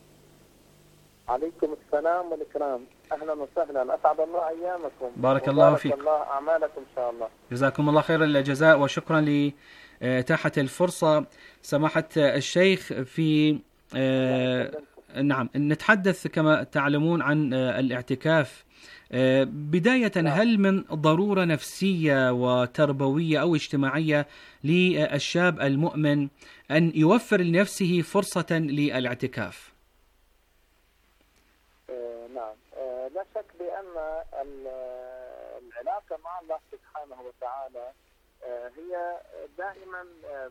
عليكم السلام والإكرام، أهلا وسهلا، أسعد الله أيامكم، بارك الله فيك، الله أعمالكم إن شاء الله. جزاكم الله خير الجزاء، وشكرا لإتاحة الفرصة. سماحة الشيخ، في نعم، نتحدث كما تعلمون عن الاعتكاف. بداية، هل من ضرورة نفسية وتربوية أو اجتماعية للشاب المؤمن أن يوفر لنفسه فرصة للاعتكاف؟ نعم، لا شك بأن العلاقة مع الله سبحانه وتعالى هي دائما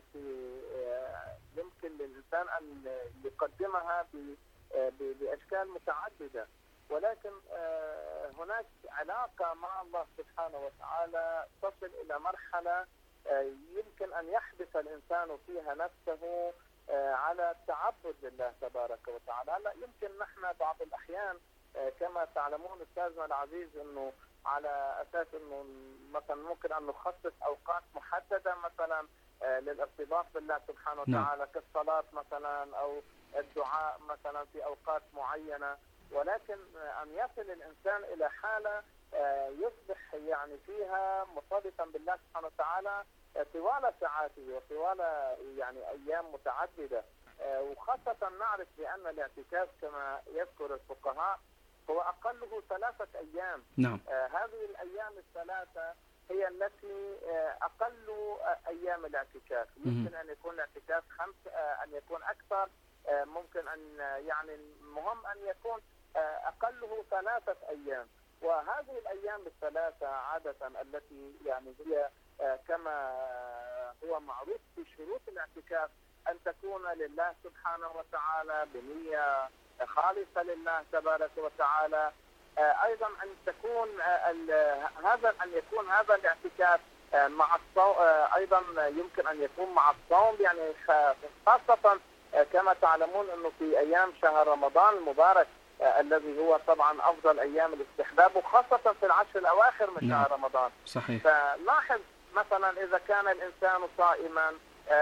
يمكن للإنسان أن يقدمها بأشكال متعددة، ولكن هناك علاقة مع الله سبحانه وتعالى تصل إلى مرحلة يمكن أن يحبس الإنسان فيها نفسه على التعبد لله تبارك وتعالى. هلا يمكن نحن بعض الأحيان كما تعلمون أستاذنا العزيز أنه على أساس أنه مثلا ممكن أن نخصص أوقات محددة مثلا للارتباط بالله سبحانه وتعالى كالصلاة مثلا أو الدعاء مثلا في أوقات معينة، ولكن أن يصل الإنسان إلى حالة يصبح يعني فيها مرتبطا بالله سبحانه وتعالى طوال ساعاته وطوال يعني أيام متعددة، وخاصة نعرف بأن الاعتكاف كما يذكر الفقهاء هو أقله 3 أيام. نعم. هذه الأيام الثلاثة هي التي أقل أيام الاعتكاف. يمكن أن يكون الاعتكاف 5، أن يكون أكثر، ممكن أن يعني المهم أن يكون أقله 3 أيام. وهذه الأيام الثلاثة عادة التي يعني هي كما هو معروف في شروط الاعتكاف أن تكون لله سبحانه وتعالى بنية خالصة لله تبارك وتعالى. أيضا أن تكون أن يكون هذا الاعتكاف مع الصوم، أيضا يمكن أن يكون مع الصوم، يعني خاصة كما تعلمون أنه في أيام شهر رمضان المبارك الذي هو طبعا أفضل أيام الاستحباب، وخاصة في العشر الأواخر من شهر رمضان. صحيح. فلاحظ مثلا إذا كان الإنسان صائما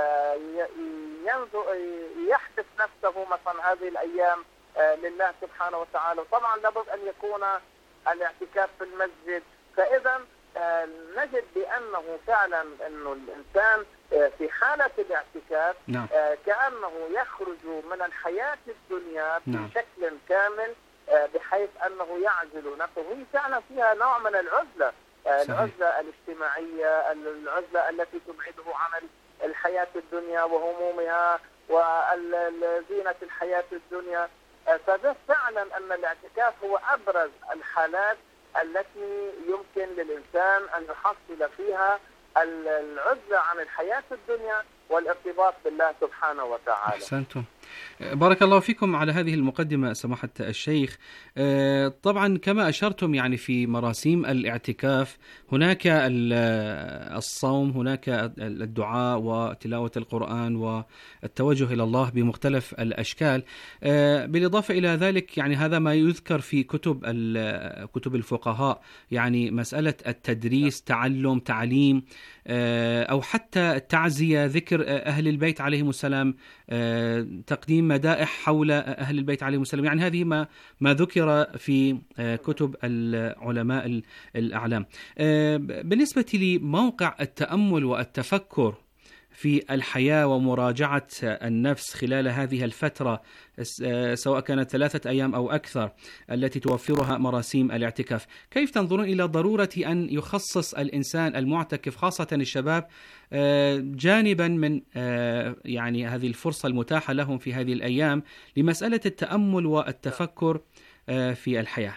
يحبس نفسه مثلا هذه الأيام لله سبحانه وتعالى، وطبعا لابد أن يكون الاعتكاف في المسجد. فإذا نجد بأنه فعلا أنه الإنسان في حالة الاعتكاف كأنه يخرج من الحياة الدنيا بشكل كامل، بحيث أنه يعزل نفسه. هي فعلا فيها نوع من العزلة، العزلة الاجتماعية، العزلة التي تبعده عن الحياة الدنيا وهمومها وزينة الحياة الدنيا. فده فعلا أن الاعتكاف هو أبرز الحالات التي يمكن للإنسان أن يحصل فيها العزلة عن الحياة الدنيا والارتباط بالله سبحانه وتعالى. أحسنتم، بارك الله فيكم على هذه المقدمة سماحة الشيخ. طبعا كما أشرتم يعني في مراسيم الاعتكاف هناك الصوم، هناك الدعاء وتلاوة القرآن والتوجه إلى الله بمختلف الأشكال، بالإضافة إلى ذلك يعني هذا ما يذكر في كتب الفقهاء، يعني مسألة التدريس، تعلم، تعليم، أو حتى التعزية، ذكر أهل البيت عليهم السلام، تقديم مدائح حول أهل البيت عليهم السلام. يعني هذه ما ذكر في كتب العلماء الأعلام. بالنسبة لموقع التأمل والتفكر في الحياة ومراجعة النفس خلال هذه الفترة، سواء كانت 3 أيام أو أكثر التي توفرها مراسيم الاعتكاف، كيف تنظرون إلى ضرورة أن يخصص الإنسان المعتكف خاصة الشباب جانبا من يعني هذه الفرصة المتاحة لهم في هذه الأيام لمسألة التأمل والتفكر في الحياة؟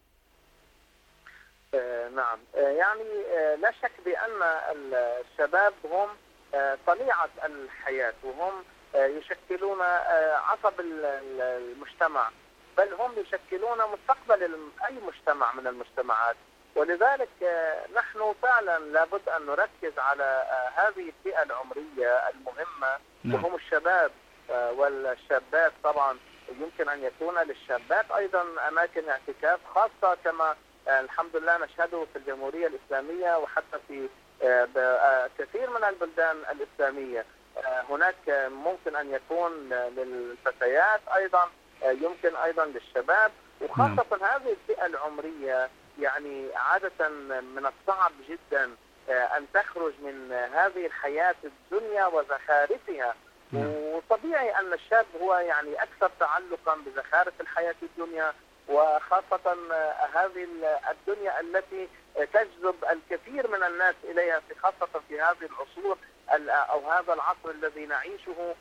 نعم، يعني لا شك بأن الشباب هم طليعة الحياة، وهم يشكلون عصب المجتمع، بل هم يشكلون مستقبل أي مجتمع من المجتمعات. ولذلك نحن فعلا لابد أن نركز على هذه الفئة العمرية المهمة، وهم الشباب والشابات. طبعا يمكن أن يكون للشابات أيضا أماكن اعتكاف خاصة كما الحمد لله نشهده في الجمهورية الإسلامية وحتى في كثير من البلدان الإسلامية. هناك ممكن أن يكون للفتيات أيضا، يمكن أيضا للشباب، وخاصة هذه الفئة العمرية يعني عادة من الصعب جدا أن تخرج من هذه الحياة الدنيا وزخارفها وطبيعي أن الشاب هو يعني أكثر تعلقا بزخارف الحياة الدنيا، وخاصة هذه الدنيا التي تجذب الكثير من الناس إليها، خاصة في هذه العصور أو هذا العصر الذي نعيشه.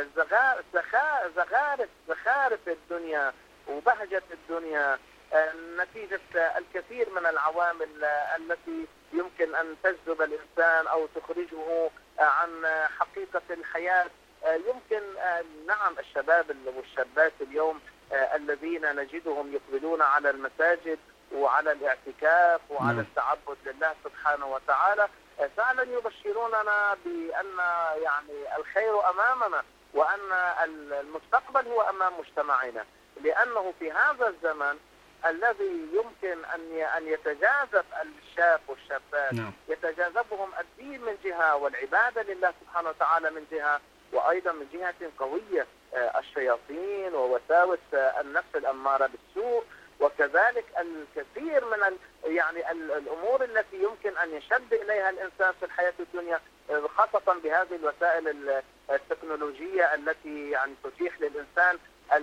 زخارف الدنيا وبهجة الدنيا نتيجة الكثير من العوامل التي يمكن أن تجذب الإنسان أو تخرجه عن حقيقة الحياة. يمكن نعم الشباب والشابات اليوم الذين نجدهم يقبلون على المساجد وعلى الاعتكاف وعلى التعبد لله سبحانه وتعالى فعلا يبشروننا بأن يعني الخير أمامنا، وأن المستقبل هو أمام مجتمعنا، لأنه في هذا الزمن الذي يمكن أن يتجاذب الشاب والشابات يتجاذبهم الدين من جهة والعبادة لله سبحانه وتعالى من جهة، وأيضا من جهة قوية الشياطين ووساوس النفس الأمارة بالسوء، وكذلك الكثير من يعني الأمور التي يمكن أن يشد إليها الإنسان في الحياة الدنيا، خاصة بهذه الوسائل التكنولوجية التي يعني تتيح للإنسان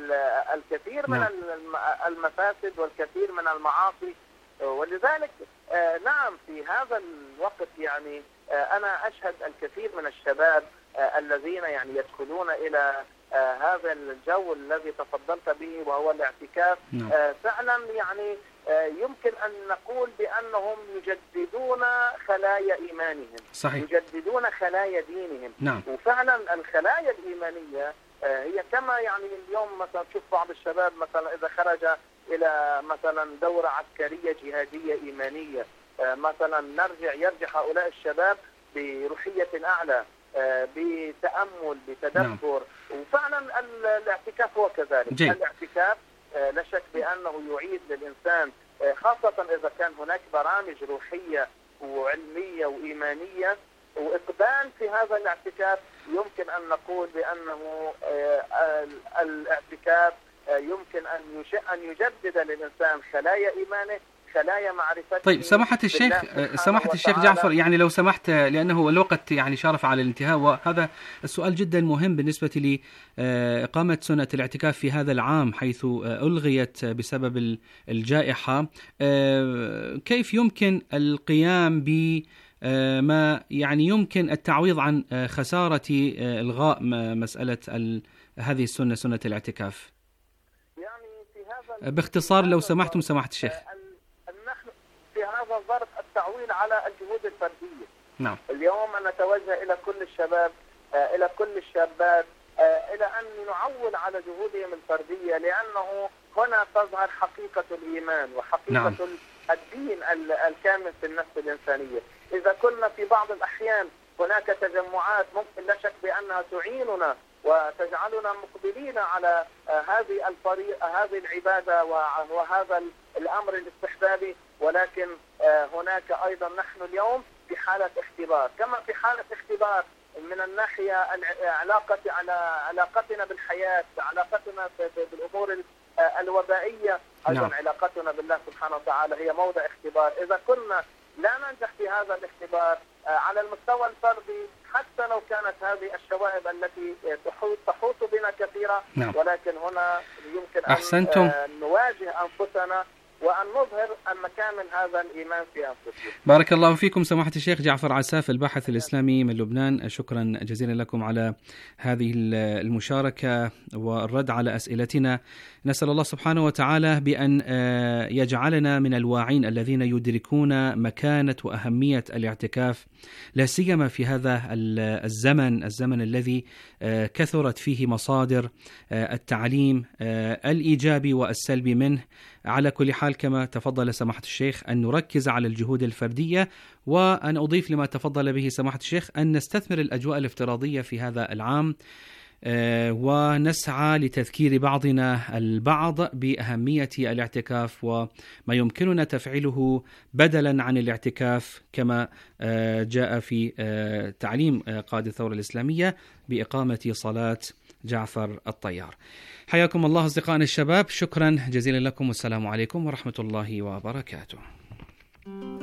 الكثير من المفاسد والكثير من المعاصي. ولذلك نعم في هذا الوقت يعني أنا أشهد الكثير من الشباب الذين يعني يدخلون إلى هذا الجو الذي تفضلت به وهو الاعتكاف. فعلا يعني يمكن أن نقول بأنهم يجددون خلايا إيمانهم، صحيح. يجددون خلايا دينهم. وفعلا الخلايا الإيمانية هي كما يعني اليوم مثلا تشوف بعض الشباب مثلا إذا خرج إلى مثلا دورة عسكرية جهادية إيمانية مثلا يرجع هؤلاء الشباب بروحية أعلى، بتأمل، بتدبر. وفعلا الاعتكاف هو كذلك. الاعتكاف لا شك بأنه يعيد للإنسان، خاصة إذا كان هناك برامج روحية وعلمية وإيمانية وإقبال في هذا الاعتكاف، يمكن أن نقول بأنه الاعتكاف يمكن أن يجدد للإنسان خلايا إيمانه، خلايا معرفته. طيب سماحة الشيخ جعفر، يعني لو سمحت لأنه الوقت يعني شارف على الانتهاء، وهذا السؤال جدا مهم بالنسبة لإقامة سنة الاعتكاف في هذا العام حيث ألغيت بسبب الجائحة. كيف يمكن القيام بما يعني يمكن التعويض عن خسارة إلغاء مسألة هذه السنة، سنة الاعتكاف؟ يعني في هذا باختصار لو سمحتم سماحة الشيخ. هذا الظرف التعويل على الجهود الفردية. نعم. اليوم نتوجه إلى كل الشباب، إلى كل الشابات، إلى أن نعول على جهودهم الفردية، لأنه هنا تظهر حقيقة الإيمان وحقيقة الدين الكامل في النفس الإنسانية. إذا كنا في بعض الأحيان هناك تجمعات ممكن لا شك بأنها تعيننا وتجعلنا مقبلين على هذه الطريقة، هذه العبادة وهذا الأمر الاستحبابي، ولكن هناك أيضا نحن اليوم في حالة اختبار، كما في حالة اختبار من الناحية علاقتنا بالحياة، علاقتنا بالأمور الوبائية، أيضا علاقتنا بالله سبحانه وتعالى هي موضع اختبار. إذا كنا لا ننجح في هذا الاختبار على المستوى الفردي، حتى لو كانت هذه الشوائب التي تحوط بنا كثيرة، ولكن هنا يمكن أن نواجه أنفسنا وأن نظهر أن كامل هذا الإيمان في أنفسنا. بارك الله فيكم سماحة الشيخ جعفر عساف الباحث الإسلامي من لبنان، شكرا جزيلا لكم على هذه المشاركة والرد على أسئلتنا. نسأل الله سبحانه وتعالى بأن يجعلنا من الواعين الذين يدركون مكانة وأهمية الاعتكاف، لا سيما في هذا الزمن الذي كثرت فيه مصادر التعليم الإيجابي والسلبي منه. على كل حال كما تفضل سماحة الشيخ أن نركز على الجهود الفردية، وأن أضيف لما تفضل به سماحة الشيخ أن نستثمر الأجواء الافتراضية في هذا العام، ونسعى لتذكير بعضنا البعض بأهمية الاعتكاف وما يمكننا تفعيله بدلا عن الاعتكاف، كما جاء في تعليم قائد الثورة الإسلامية بإقامة صلاة جعفر الطيار. حياكم الله أصدقائنا الشباب، شكرا جزيلا لكم، والسلام عليكم ورحمة الله وبركاته.